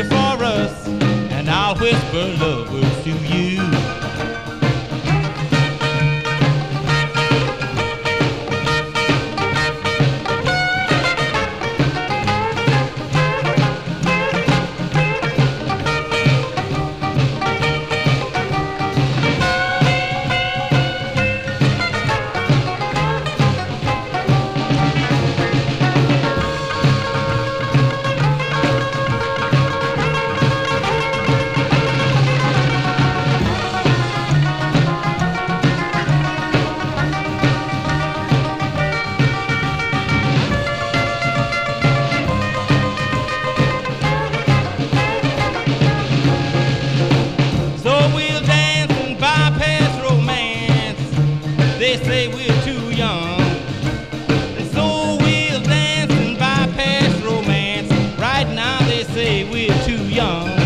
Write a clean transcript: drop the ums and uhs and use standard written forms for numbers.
for us, and I'll whisper love words to you. They say we're too young, and so we'll dance and bypass romance. Right now they say we're too young.